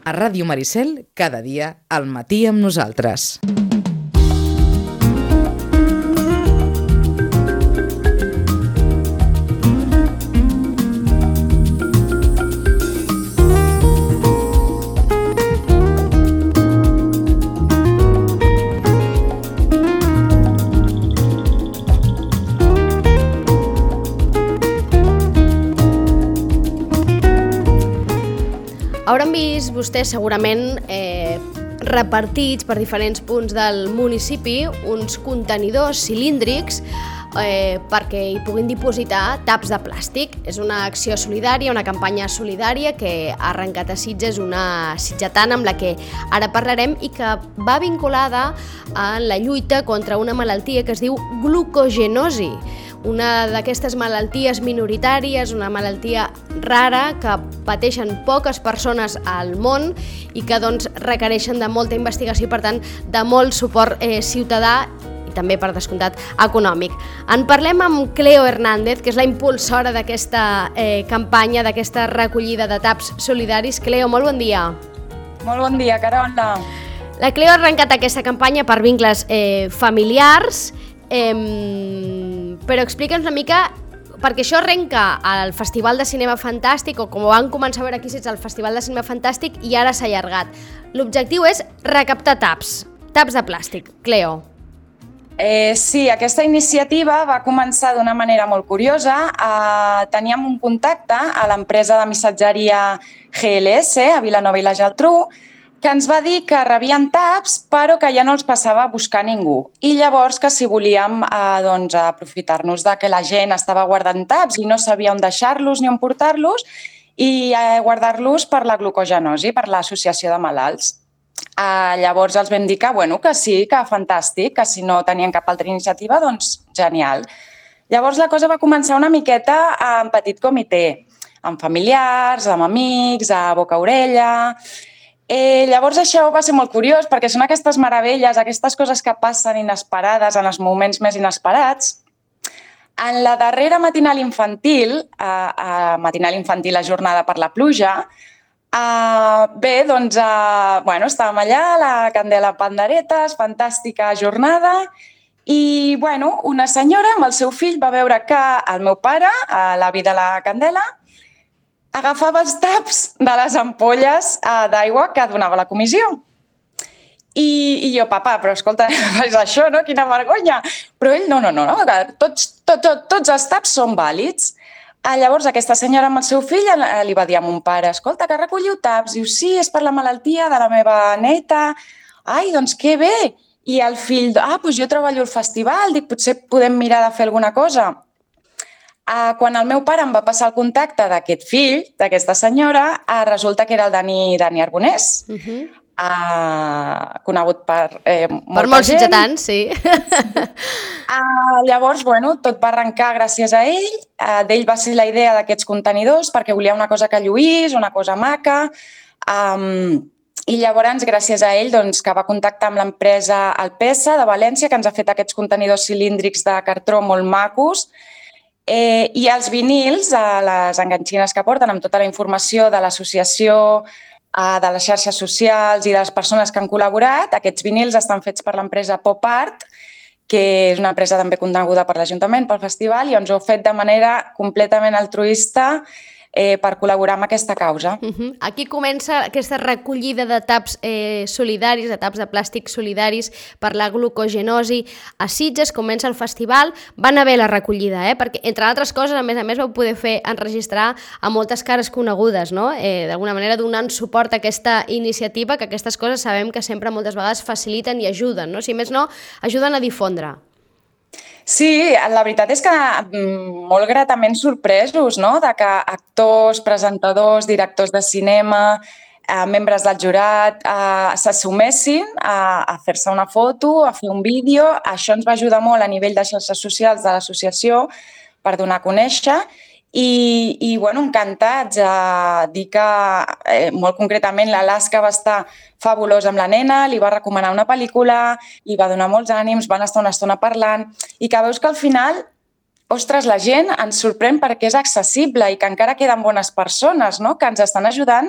A Ràdio Maricel, cada dia, al matí amb nosaltres. Hauran vist vostès segurament repartits per diferents punts del municipi uns contenidors cilíndrics perquè hi puguin dipositar taps de plàstic. És una acció solidària, una campanya solidària que ha arrencat a Sitges, una sitgetana amb la que ara parlarem i que va vinculada a la lluita contra una malaltia que es diu glucogenosi. Una d'aquestes malalties minoritàries, una malaltia rara que pateixen poques persones al món i que doncs, requereixen de molta investigació i per tant de molt suport ciutadà i també per descomptat econòmic. En parlem amb Cleo Hernández, que és la impulsora d'aquesta campanya, d'aquesta recollida de taps solidaris. Cleo, molt bon dia. Molt bon dia, Carola. La Cleo ha arrencat aquesta campanya per vincles familiars, però explica'ns una mica, perquè això arrenca al Festival de Cinema Fantàstic, o com ho van començar a veure aquí al Festival de Cinema Fantàstic, i ara s'ha allargat. L'objectiu és recaptar taps de plàstic. Cleo. Sí, aquesta iniciativa va començar d'una manera molt curiosa. Teníem un contacte a l'empresa de missatgeria GLS, a Vilanova i la Geltrú, que ens va dir que rebien taps però que ja no els passava a buscar ningú. I llavors que si volíem aprofitar-nos de que la gent estava guardant taps i no sabia on deixar-los ni on portar-los i guardar-los per la glucogenosi, per l'associació de malalts. Llavors els vam dir que sí, que fantàstic, que si no tenien cap altra iniciativa, doncs genial. Llavors la cosa va començar una miqueta en petit comitè, amb familiars, amb amics, a boca-orella. Llavors això va ser molt curiós perquè són aquestes meravelles, aquestes coses que passen inesperades en els moments més inesperats. En la darrera matinal infantil, la jornada per la pluja, estàvem allà, la candela panderetes, fantàstica jornada, i una senyora amb el seu fill va veure que el meu pare, l'avi de la candela, agafava els taps de les ampolles d'aigua que donava la comissió. I jo, papa, però escolta, és això, no? Quina vergonya! Però ell, no, tots els taps són vàlids. Llavors aquesta senyora amb el seu fill li va dir a mon pare, escolta, que recolliu taps? Diu, sí, és per la malaltia de la meva neta. Ai, doncs que bé! I el fill, doncs jo treballo al festival, dic, potser podem mirar de fer alguna cosa. Quan el meu pare em va passar el contacte d'aquest fill, d'aquesta senyora, resulta que era el Dani Arbonès, conegut per molts sitgetans, sí. Llavors, tot va arrencar gràcies a ell. D'ell va ser la idea d'aquests contenidors perquè volia una cosa que lluís, una cosa maca. I llavors, gràcies a ell, que va contactar amb l'empresa Alpesa de València, que ens ha fet aquests contenidors cilíndrics de cartró molt macos, i els vinils, les enganxines que porten amb tota la informació de l'associació, de les xarxes socials i de les persones que han col·laborat, aquests vinils estan fets per l'empresa Pop Art, que és una empresa també coneguda per l'Ajuntament, pel festival, i ens ho ha fet de manera completament altruista per col·laborar amb aquesta causa. Aquí comença aquesta recollida de taps solidaris, de taps de plàstic solidaris per la glucogenosi a Sitges. Comença el festival, va anar bé la recollida, perquè entre altres coses, a més vau poder enregistrar a moltes cares conegudes, no? D'alguna manera donant suport a aquesta iniciativa, que aquestes coses sabem que sempre moltes vegades faciliten i ajuden, no? Si més no, ajuden a difondre. Sí, la veritat és que molt gratament sorpresos, no?, de que actors, presentadors, directors de cinema, membres del jurat s'assumessin a fer-se una foto, a fer un vídeo. Això ens va ajudar molt a nivell de xarxes socials de l'associació per donar a conèixer. I encantats a dir que molt concretament l'Alaska va estar fabulosa amb la nena, li va recomanar una pel·lícula, li va donar molts ànims, van estar una estona parlant i que veus que al final, ostres, la gent ens sorprèn perquè és accessible i que encara queden bones persones, no?, que ens estan ajudant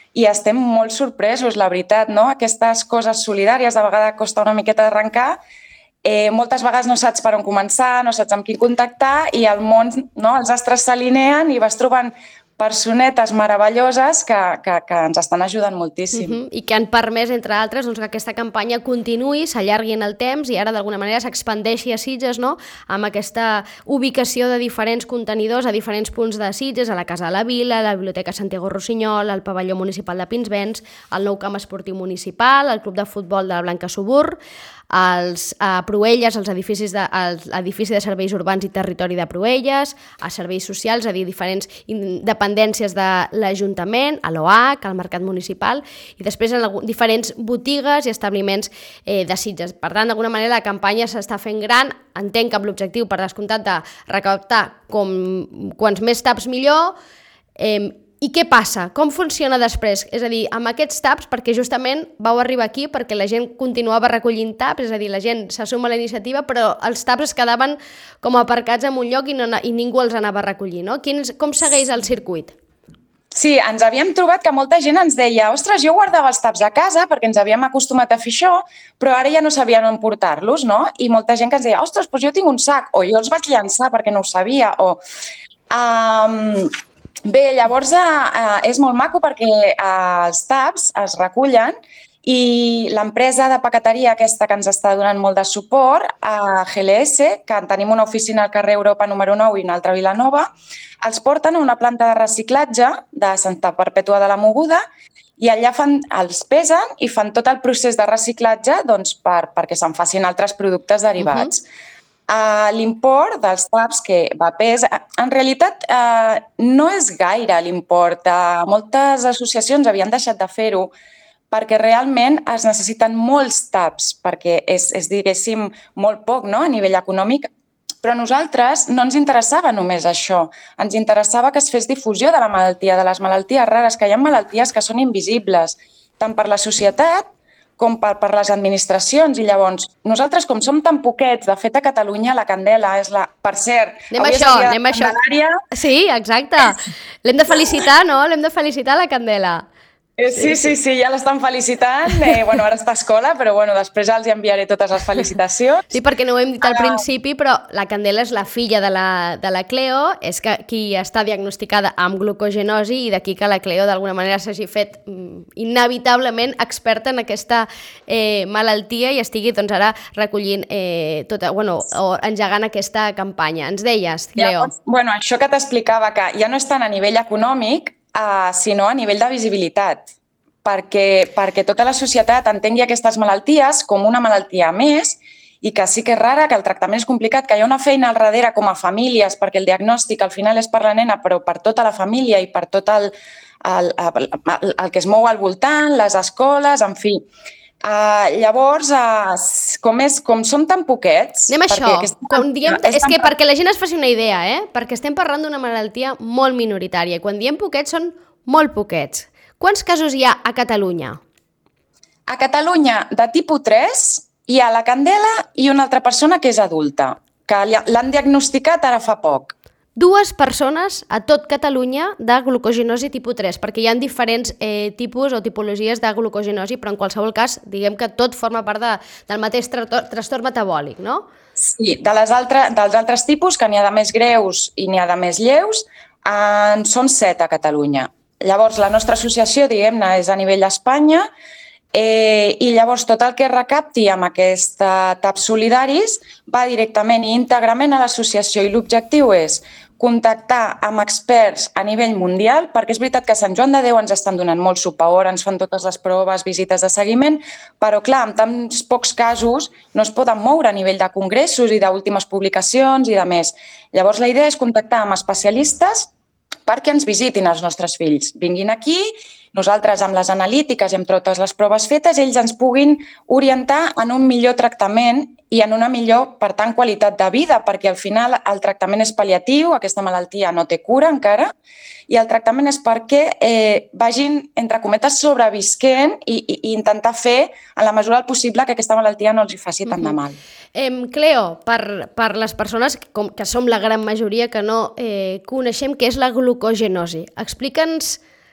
i estem molt sorpresos, la veritat, no? Aquestes coses solidàries de vegades costa una miqueta d'arrencar, moltes vegades no saps per on començar, no saps amb qui contactar i el món, no? Els astres s'alineen i vas trobant personetes meravelloses que ens estan ajudant moltíssim. I que han permès, entre altres, doncs, que aquesta campanya continuï, s'allargui en el temps i ara d'alguna manera s'expandeixi a Sitges, no? Amb aquesta ubicació de diferents contenidors a diferents punts de Sitges, a la Casa de la Vila, a la Biblioteca Santiago Rossinyol, al pavelló municipal de Pinsbens, al nou camp esportiu municipal, al club de futbol de la Blanca Subur, a Proelles, als edificis l'edifici de serveis urbans i territori de Proelles, a serveis socials, a dir, diferents dependències de l'Ajuntament, a l'OAC, al mercat municipal i després en diferents botigues i establiments de Sitges. Per tant, d'alguna manera la campanya s'està fent gran, entenc que amb l'objectiu, per descomptat, de recaptar quants més taps millor. I què passa? Com funciona després? És a dir, amb aquests taps, perquè justament vau arribar aquí perquè la gent continuava recollint taps, és a dir, la gent s'assuma a la iniciativa, però els taps es quedaven com aparcats en un lloc i ningú els anava a recollir, no? Com segueix el circuit? Sí, ens havíem trobat que molta gent ens deia ostres, jo guardava els taps a casa perquè ens havíem acostumat a fer això, però ara ja no sabien on portar-los, no? I molta gent que ens deia, ostres, doncs jo tinc un sac, o jo els vaig llançar perquè no ho sabia, o... Bé, llavors és molt maco perquè els taps es recullen i l'empresa de paqueteria aquesta que ens està donant molt de suport, GLS, que tenim una oficina al carrer Europa número 9 i una altra a Vilanova, els porten a una planta de reciclatge de Santa Perpètua de la Mogoda i allà els pesen i fan tot el procés de reciclatge doncs, perquè se'n facin altres productes derivats. L'import dels taps que va pes, en realitat no és gaire l'import. Moltes associacions havien deixat de fer-ho perquè realment es necessiten molts taps, perquè és diguéssim, molt poc, no?, a nivell econòmic, però a nosaltres no ens interessava només això. Ens interessava que es fes difusió de la malaltia, de les malalties rares, que hi ha malalties que són invisibles, tant per la societat com per les administracions. I llavors, nosaltres, com som tan poquets, de fet a Catalunya, la Candela és la... Per cert, avui és el dia de la Candelària. Sí, exacte. L'hem de felicitar, no? L'hem de felicitar, la Candela. Sí, ja l'estan felicitant. Bueno, ara està a escola, però bueno, després els enviaré totes les felicitacions. Sí, perquè no ho hem dit al principi, però la Candela és la filla de la Cleo, és qui està diagnosticada amb glucogenosi i d'aquí que la Cleo d'alguna manera s'hagi fet inevitablement experta en aquesta malaltia i estigui doncs ara recollint o engegant aquesta campanya. Ens deies, Cleo. Bueno, això que t'explicava, que ja no és tant a nivell econòmic, sinó a nivell de visibilitat, perquè tota la societat entengui aquestes malalties com una malaltia més i que sí que és rara, que el tractament és complicat, que hi ha una feina al darrere com a famílies, perquè el diagnòstic al final és per la nena, però per tota la família i per tot el que es mou al voltant, les escoles, en fi. Llavors, com som tan poquets... Anem a això, és que perquè la gent es faci una idea, perquè estem parlant d'una malaltia molt minoritària i quan diem poquets són molt poquets. Quants casos hi ha a Catalunya? A Catalunya, de tipus 3, hi ha la Candela i una altra persona que és adulta, que l'han diagnosticat ara fa poc. 2 persones a tot Catalunya de glucogenosi tipus 3, perquè hi ha diferents tipus o tipologies de glucogenosi, però en qualsevol cas, diguem que tot forma part del mateix trastorn metabòlic, no? Sí, dels altres tipus, que n'hi ha de més greus i n'hi ha de més lleus, en són 7 a Catalunya. Llavors, la nostra associació, diguem-ne, és a nivell d'Espanya, i llavors tot el que recapti amb aquesta TAP Solidaris va directament i íntegrament a l'associació i l'objectiu és contactar amb experts a nivell mundial, perquè és veritat que a Sant Joan de Déu ens estan donant molt suport, ens fan totes les proves, visites de seguiment, però clar, amb tants pocs casos no es poden moure a nivell de congressos i d'últimes publicacions i de més. Llavors la idea és contactar amb especialistes perquè ens visitin els nostres fills. Vinguin aquí, nosaltres amb les analítiques i amb totes les proves fetes, ells ens puguin orientar en un millor tractament i en una millor, per tant, qualitat de vida, perquè al final el tractament és pal·liatiu, aquesta malaltia no té cura encara, i el tractament és perquè vagin, entre cometes, sobrevisquent i intentar fer, en la mesura del possible, que aquesta malaltia no els hi faci tant de mal. Cleo, per les persones que som la gran majoria que no coneixem què és la glucogenosi, explica'ns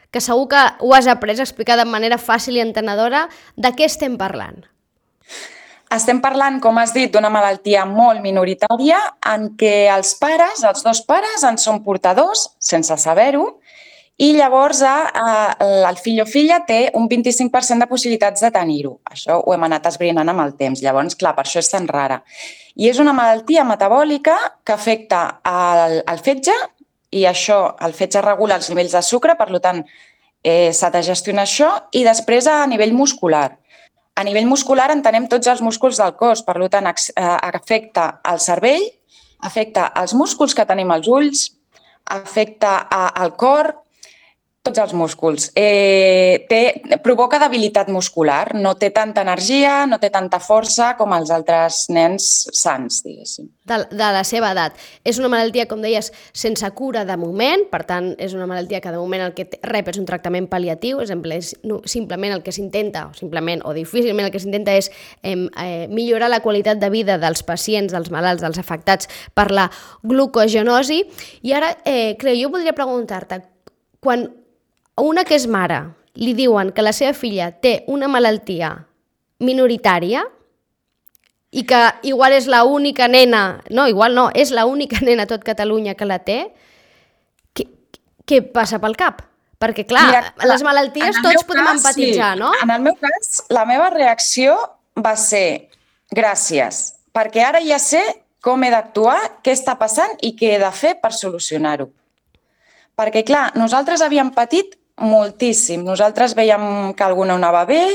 que segur que ho has après a explicar de manera fàcil i entenedora, de què estem parlant? Estem parlant, com has dit, d'una malaltia molt minoritària en què els dos pares, en són portadors, sense saber-ho, i llavors el fill o filla té un 25% de possibilitats de tenir-ho. Això ho hem anat esbrinant amb el temps. Llavors, clar, per això és tan rara. I és una malaltia metabòlica que afecta el fetge, i això, el fetge regula els nivells de sucre, per tant, s'ha de gestionar això, i després a nivell muscular. A nivell muscular entenem tots els músculs del cos, per tant, afecta el cervell, afecta els músculs que tenim als ulls, afecta el cor, tots els músculs. Provoca debilitat muscular, no té tanta energia, no té tanta força com els altres nens sans, diguéssim. De la seva edat. És una malaltia, com deies, sense cura de moment, per tant, és una malaltia que de moment el que rep és un tractament pal·liatiu, és simplement el que s'intenta, o difícilment el que s'intenta és millorar la qualitat de vida dels pacients, dels malalts, dels afectats per la glucogenosi. I ara, jo voldria preguntar-te, quan a una que és mare li diuen que la seva filla té una malaltia minoritària i que igual és l'única nena, és l'única nena a tot Catalunya que la té, què passa pel cap? Perquè, clar, mira, les malalties tots podem empatitzar, no? En el meu cas, la meva reacció va ser gràcies, perquè ara ja sé com he d'actuar, què està passant i què he de fer per solucionar-ho. Perquè, clar, nosaltres havíem patit moltíssim. Nosaltres veiem que alguna anava bé,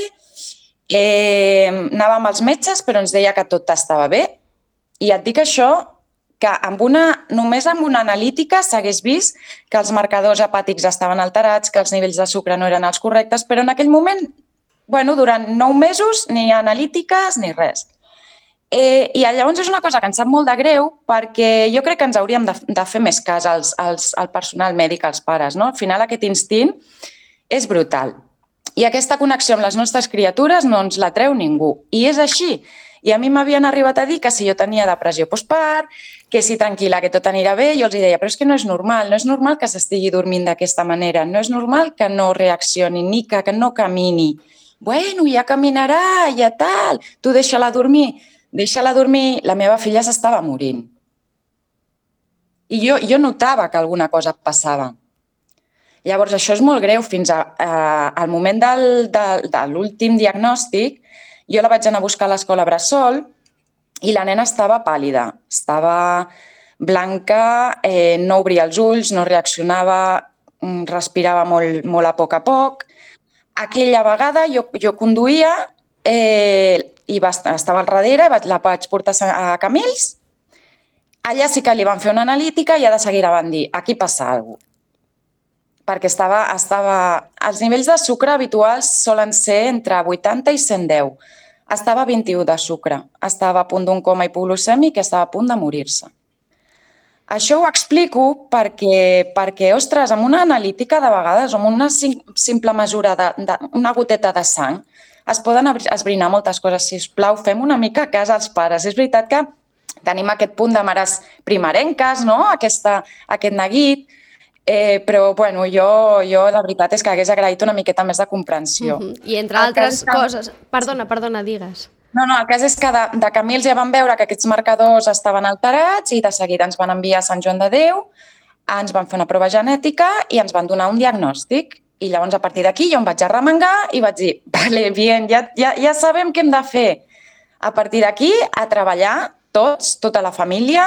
anàvem als metges, però ens deia que tot estava bé. I et dic això, que només amb una analítica s'hagués vist que els marcadors hepàtics estaven alterats, que els nivells de sucre no eren els correctes, però en aquell moment, durant 9 mesos, ni analítiques ni res. I llavors és una cosa que ens sap molt de greu perquè jo crec que ens hauríem de fer més cas al personal mèdic, als pares, no? Al final aquest instint és brutal. I aquesta connexió amb les nostres criatures no ens la treu ningú. I és així. I a mi m'havien arribat a dir que si jo tenia depressió postpart, que si tranquil·la, que tot anirà bé, jo els deia, però és que no és normal que s'estigui dormint d'aquesta manera, no és normal que no reaccioni ni que no camini. Bueno, ja caminarà, ja tal, tu deixa-la dormir. Deixa-la dormir, la meva filla s'estava morint. I jo notava que alguna cosa passava. Llavors, això és molt greu. Fins al moment de l'últim diagnòstic, jo la vaig anar a buscar a l'escola Bressol i la nena estava pàl·lida, estava blanca, no obria els ulls, no reaccionava, respirava molt a poc. Aquella vegada jo conduïa i estava al darrere, la vaig portar a Camils. Allà sí que li van fer una analítica i de seguida van dir, aquí passa alguna cosa. Perquè els nivells de sucre habituals solen ser entre 80 i 110. Estava a 21 de sucre, estava a punt d'un coma hipoglucèmic i estava a punt de morir-se. Això ho explico perquè, ostres, amb una analítica de vegades, amb una simple mesura d'una goteta de sang, es poden esbrinar moltes coses. Sisplau, fem una mica cas als pares. És veritat que tenim aquest punt de mares primerenques, no? Aquest neguit, però jo la veritat és que hagués agraït una miqueta més de comprensió. I entre altres coses... Perdona, digues. No, el cas és que de Camils ja vam veure que aquests marcadors estaven alterats i de seguida ens van enviar a Sant Joan de Déu, ens van fer una prova genètica i ens van donar un diagnòstic. I llavors, a partir d'aquí, jo em vaig arremangar i vaig dir, vale, bien, ja sabem què hem de fer. A partir d'aquí, a treballar tots, tota la família.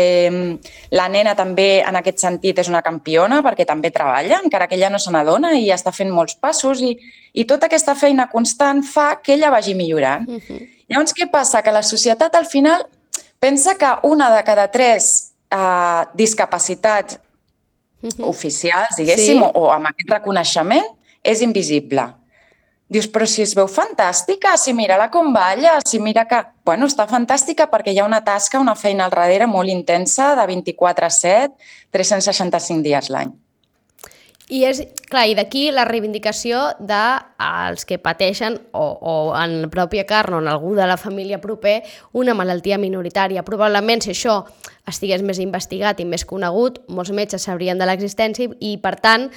La nena també, en aquest sentit, és una campiona perquè també treballa, encara que ella no se n'adona i està fent molts passos i tota aquesta feina constant fa que ella vagi millorant. Llavors, què passa? Que la societat, al final, pensa que una de cada 3 discapacitats oficials, diguéssim, o amb aquest reconeixement, és invisible. Dius, però si es veu fantàstica, si mira-la com balla, si mira que... Bueno, està fantàstica perquè hi ha una tasca, una feina al darrere molt intensa de 24/7, 365 dies l'any. I d'aquí la reivindicació dels que pateixen o en la pròpia carn o en algú de la família proper una malaltia minoritària. Probablement, si això estigués més investigat i més conegut, molts metges sabrien de l'existència i, per tant,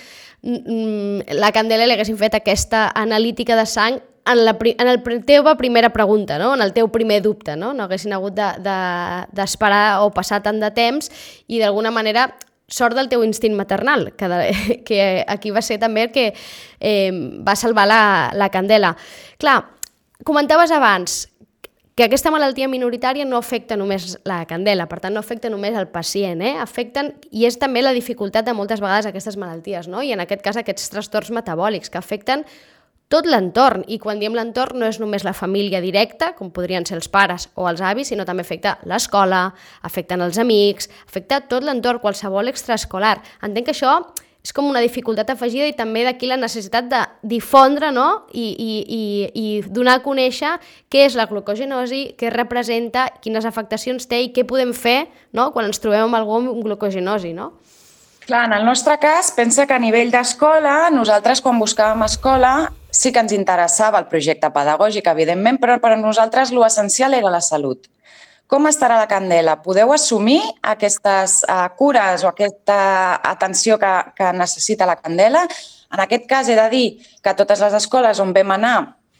la Candela li haguessin fet aquesta analítica de sang en la teva primera pregunta, no? En el teu primer dubte. No haguessin hagut d'esperar o passar tant de temps i, d'alguna manera, sort del teu instint maternal, que aquí va ser també el que va salvar la Candela. Clar, comentaves abans que aquesta malaltia minoritària no afecta només la Candela, per tant no afecta només el pacient, afecten, i és també la dificultat de moltes vegades aquestes malalties, no? I en aquest cas aquests trastorns metabòlics que afecten tot l'entorn, i quan diem l'entorn no és només la família directa, com podrien ser els pares o els avis, sinó també afecta l'escola, afecten els amics, afecta tot l'entorn, qualsevol extraescolar. Entenc que això és com una dificultat afegida i també d'aquí la necessitat de difondre, no? I donar a conèixer què és la glucogenosi, què representa, quines afectacions té i què podem fer, no? Quan ens trobem amb algú amb glucogenosi, no? Clar, en el nostre cas, pensa que a nivell d'escola, nosaltres quan buscàvem escola sí que ens interessava el projecte pedagògic, evidentment, però per a nosaltres l'essencial era la salut. Com estarà la Candela? Podeu assumir aquestes cures o aquesta atenció que necessita la Candela? En aquest cas he de dir que totes les escoles on vam anar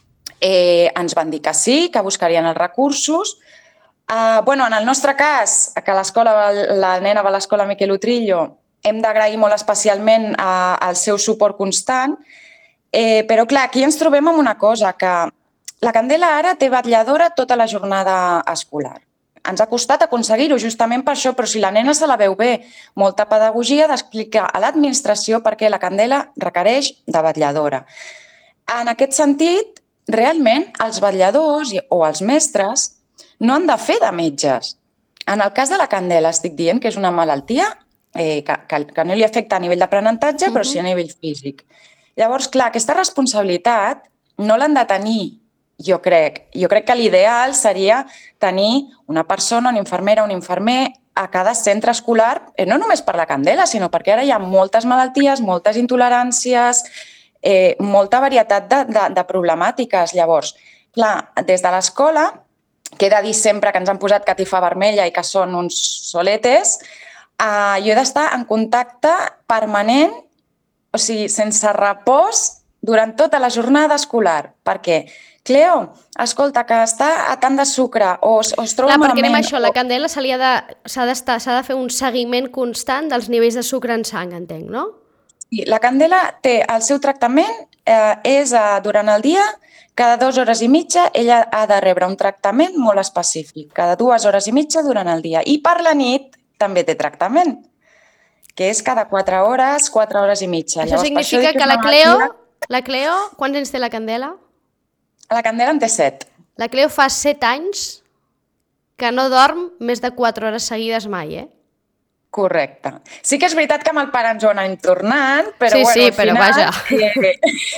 ens van dir que sí, que buscarien els recursos. En el nostre cas, que la nena va a l'escola Miquel Utrillo, hem d'agrair molt especialment el seu suport constant, però clar, aquí ens trobem amb una cosa, que la Candela ara té vetlladora tota la jornada escolar. Ens ha costat aconseguir-ho justament per això, però si la nena se la veu bé, molta pedagogia d'explicar a l'administració perquè la Candela requereix de vetlladora. En aquest sentit, realment, els vetlladors o els mestres no han de fer de metges. En el cas de la Candela estic dient que és una malaltia que no li afecta a nivell d'aprenentatge, però sí a nivell físic. Llavors, clar, aquesta responsabilitat no l'han de tenir, jo crec. Jo crec que l'ideal seria tenir una persona, una infermera, un infermer a cada centre escolar, no només per la Candela, sinó perquè ara hi ha moltes malalties, moltes intoleràncies, molta varietat de problemàtiques. Llavors, clar, des de l'escola, que he de dir sempre que ens han posat catifa vermella i que són uns soletes, jo he d'estar en contacte permanent, o sigui, sense repòs, durant tota la jornada escolar. Perquè, Cleo, escolta, que està a tant de sucre o es troba malament... Perquè anem a això, la Candela s'ha de fer un seguiment constant dels nivells de sucre en sang, entenc, no? Sí, la Candela té el seu tractament, és durant el dia, cada 2 hores i mitja, ella ha de rebre un tractament molt específic, cada 2 hores i mitja durant el dia. I per la nit també té tractament, que és cada 4 hores, 4 hores i mitja. Això significa que la Cleo, quants anys té la Candela? La Candela en té 7. La Cleo fa 7 anys que no dorm més de 4 hores seguides mai, Correcte. Sí que és veritat que amb el pare ens ho anem tornant, però sí, al però final... vaja.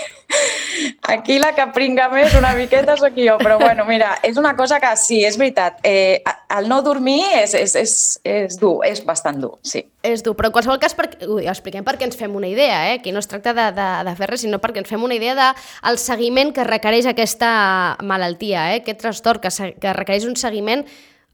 Aquí la que pringa més una miqueta sóc jo, però mira, és una cosa que sí, és veritat. El no dormir és dur, és bastant dur, sí. És dur, però en qualsevol cas expliquem perquè ens fem una idea, Aquí no es tracta de fer res, sinó perquè ens fem una idea del seguiment que requereix aquesta malaltia, Aquest trastorn que requereix un seguiment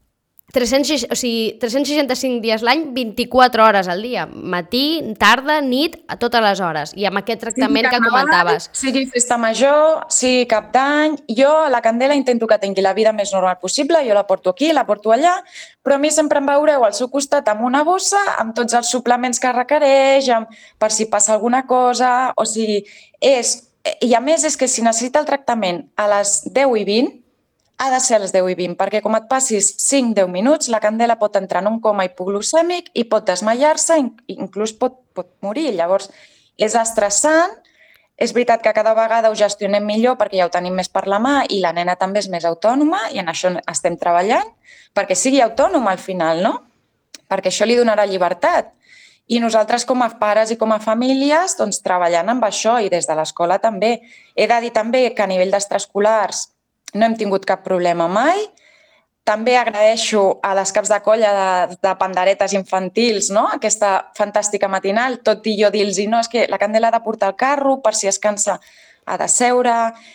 365 dies l'any, 24 hores al dia, matí, tarda, nit, a totes les hores, i amb aquest tractament que comentaves. Sigui festa major, sigui cap d'any, jo a la Candela intento que tingui la vida més normal possible, jo la porto aquí, la porto allà, però a mi sempre em veureu al seu costat amb una bossa, amb tots els suplements que requereix, per si passa alguna cosa, o sigui, i a més és que si necessita el tractament a les 10:20, ha de ser a les 10:20, perquè com et passis 5-10 minuts, la Candela pot entrar en un coma hipoglucèmic i pot desmaiar-se, inclús pot morir. Llavors, és estressant. És veritat que cada vegada ho gestionem millor perquè ja ho tenim més per la mà i la nena també és més autònoma i en això estem treballant perquè sigui autònoma al final, no? Perquè això li donarà llibertat. I nosaltres com a pares i com a famílies doncs, treballant amb això i des de l'escola també. He de dir també que a nivell d'extraescolars no hem tingut cap problema mai. També agraeixo a les caps de colla de panderetes infantils, no? Aquesta fantàstica matinal, tot i jo dir-los, no, és que la Candela ha de portar el carro, per si es cansa ha de seure,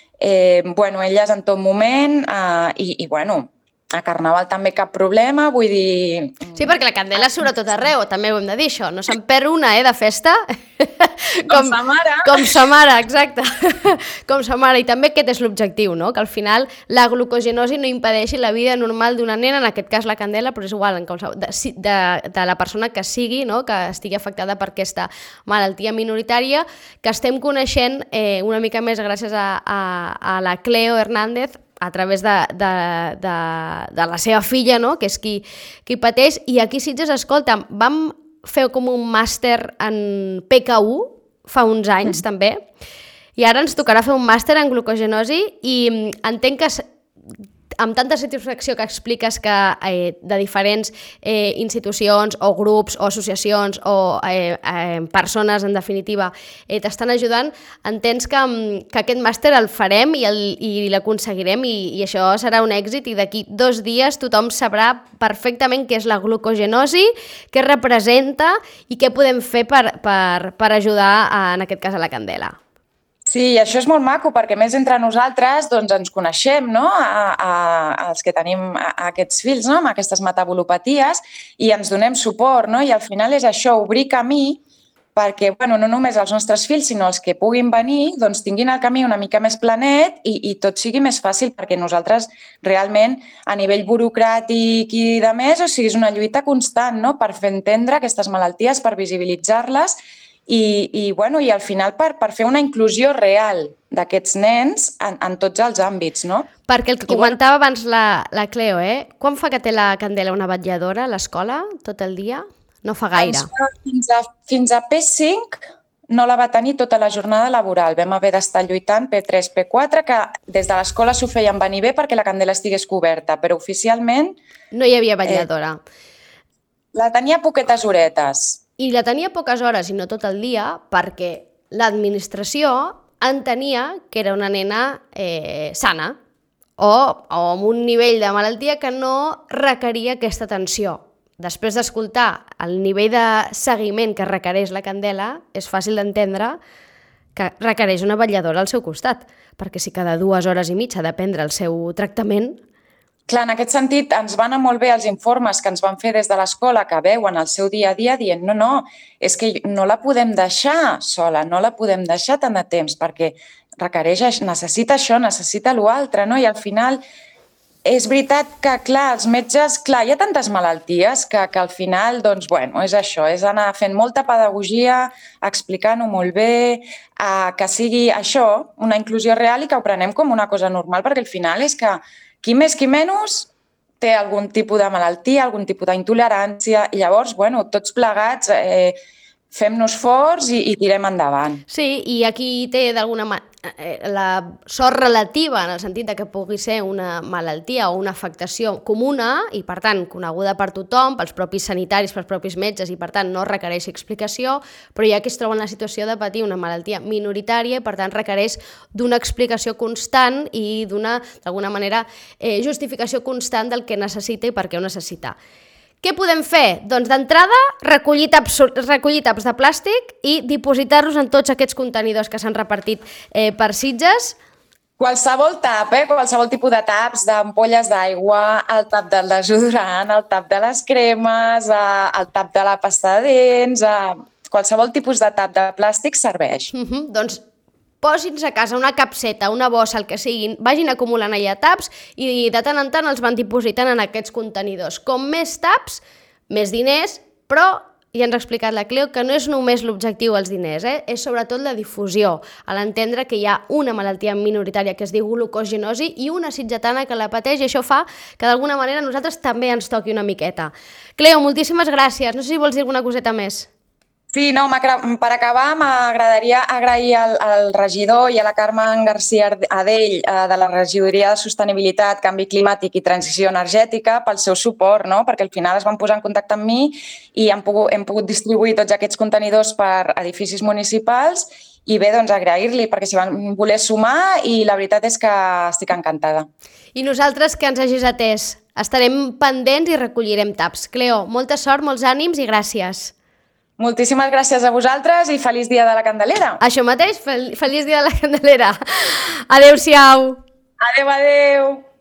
elles en tot moment, i bueno, a Carnaval també cap problema, vull dir... Sí, perquè la Candela surt a tot arreu, també ho hem de dir, això. No se'n perd una, de festa. Com sa mare. Com sa mare, exacte. Com sa mare. I també aquest és l'objectiu, no? Que al final la glucogenosi no impedeixi la vida normal d'una nena, en aquest cas la Candela, però és igual, de la persona que sigui, no? Que estigui afectada per aquesta malaltia minoritària, que estem coneixent una mica més gràcies a la Cleo Hernández, a través de la seva filla, no? Que és qui pateix. I aquí Sitges, escolta, vam fer com un màster en PKU fa uns anys també, i ara ens tocarà fer un màster en glucogenosi, i entenc que amb tanta satisfacció que expliques que de diferents institucions o grups o associacions o persones, en definitiva, t'estan ajudant, entens que aquest màster el farem i l'aconseguirem, i això serà un èxit, i d'aquí 2 dies tothom sabrà perfectament què és la glucogenosi, què representa i què podem fer per ajudar, en aquest cas, a la Candela. Sí, això és molt maco, perquè més entre nosaltres doncs, ens coneixem, no? Els que tenim aquests fills, no? Amb aquestes metabolopaties, i ens donem suport, no? I al final és això, obrir camí perquè no només els nostres fills, sinó els que puguin venir, doncs tinguin el camí una mica més planet i tot sigui més fàcil, perquè nosaltres realment, a nivell burocràtic i de més, o sigui, és una lluita constant, no? Per fer entendre aquestes malalties, per visibilitzar-les, i al final per fer una inclusió real d'aquests nens en tots els àmbits, no? Perquè el que comentava abans la Cleo, quan fa que té la Candela una vetlladora a l'escola tot el dia? No fa gaire. Fins a P5 no la va tenir tota la jornada laboral. Vam haver d'estar lluitant P3, P4, que des de l'escola s'ho feien venir bé perquè la Candela estigués coberta, però oficialment... No hi havia vetlladora. La tenia poquetes horetes. I la tenia poques hores i no tot el dia perquè l'administració entenia que era una nena sana o amb un nivell de malaltia que no requeria aquesta atenció. Després d'escoltar el nivell de seguiment que requereix la Candela, és fàcil d'entendre que requereix una vetlladora al seu costat, perquè si cada 2 hores i mitja ha de prendre el seu tractament... Clar, en aquest sentit, ens van anar molt bé els informes que ens van fer des de l'escola, que veuen el seu dia a dia dient no, és que no la podem deixar sola, no la podem deixar tant de temps, perquè necessita això, necessita l'altre, no? I al final és veritat que, clar, els metges, hi ha tantes malalties que al final, doncs, és això, és anar fent molta pedagogia, explicant-ho molt bé, que sigui això, una inclusió real i que ho prenem com una cosa normal, perquè al final és que qui més, qui menys, té algun tipus de malaltia, algun tipus d'intolerància, i llavors, tots plegats fem-nos forts i tirem endavant. Sí, i aquí té d'alguna manera la sort relativa en el sentit de que pugui ser una malaltia o una afectació comuna i, per tant, coneguda per tothom, pels propis sanitaris, pels propis metges, i, per tant, no requereix explicació, però hi ha qui es troba en la situació de patir una malaltia minoritària i, per tant, requereix d'una explicació constant i d'una, d'alguna manera, justificació constant del que necessita i per què ho necessita. Què podem fer? Doncs d'entrada, recollir taps de plàstic i dipositar-los en tots aquests contenidors que s'han repartit per Sitges. Qualsevol tap, qualsevol tipus de taps, d'ampolles d'aigua, el tap del desodorant, el tap de les cremes, el tap de la pasta de dents, qualsevol tipus de tap de plàstic serveix. Doncs posin-nos a casa una capseta, una bossa, el que siguin, vagin acumulant allà taps i de tant en tant els van dipositant en aquests contenidors. Com més taps, més diners, però ja ens ha explicat la Cleo que no és només l'objectiu els diners, és sobretot la difusió, a l'entendre que hi ha una malaltia minoritària que es diu glucogenosi i una sitgetana que la pateix, i això fa que d'alguna manera a nosaltres també ens toqui una miqueta. Cleo, moltíssimes gràcies. No sé si vols dir alguna coseta més. Sí, no, per acabar m'agradaria agrair al regidor i a la Carmen García Adell de la Regidoria de Sostenibilitat, Canvi Climàtic i Transició Energètica pel seu suport, no? Perquè al final es van posar en contacte amb mi i hem pogut distribuir tots aquests contenidors per edificis municipals i bé, doncs agrair-li perquè s'hi van voler sumar i la veritat és que estic encantada. I nosaltres que ens hagis atès. Estarem pendents i recollirem taps. Cleo, molta sort, molts ànims i gràcies. Moltíssimes gràcies a vosaltres i feliç dia de la Candelera. Això mateix, feliç dia de la Candelera. Adéu-siau. Adéu, adéu.